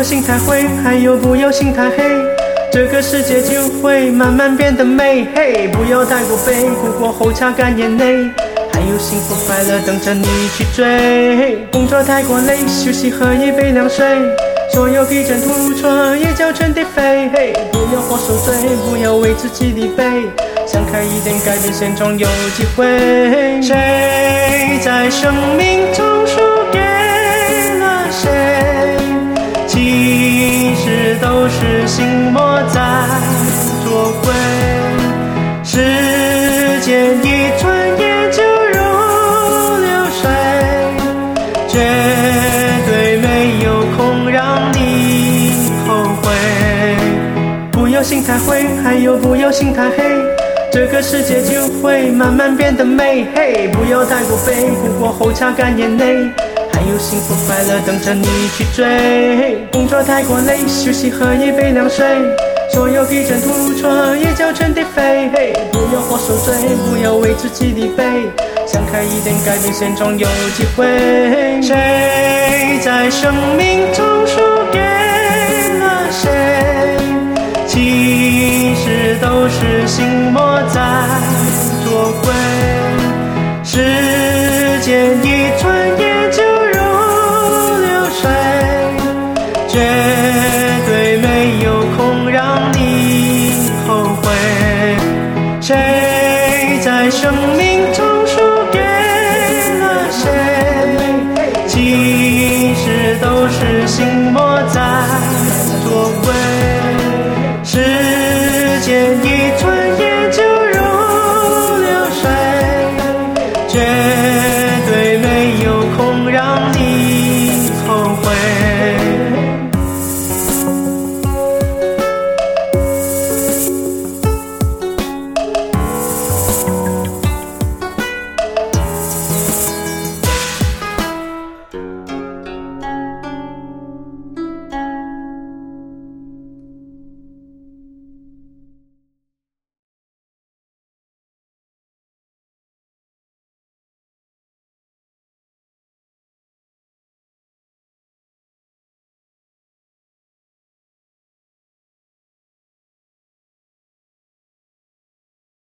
要心太灰，还有不要心太黑，这个世界就会慢慢变得美。嘿，不要太过悲，哭过后擦干眼泪，还有幸福快乐等着你去追。工作太过累，休息喝一杯凉水，所有疲倦吐出也叫全地飞。嘿，不要活受罪，不要为自己立碑，想开一点，改变现状有机会。谁在生命中输给了谁？其实都是心魔在作怪。时间一转眼就如流水，绝对没有空让你后悔。不要心太灰，还有不要心太黑，这个世界就会慢慢变得美。嘿，不要太过悲，哭过后擦干眼泪，还有幸福快乐等着你去追。工作太过累，休息喝一杯凉水，所有疲倦吐出也叫全地飞。嘿，不要活受罪，不要为自己立碑，想开一点，改变现状有机会。谁在生命中输给了谁？其实都是心魔在作怪。时间一转眼就如流水，绝对没有空让你后悔。谁在生命中输给了谁？其实都是心魔在作怪。时间一转眼就如流水，绝对没有空让你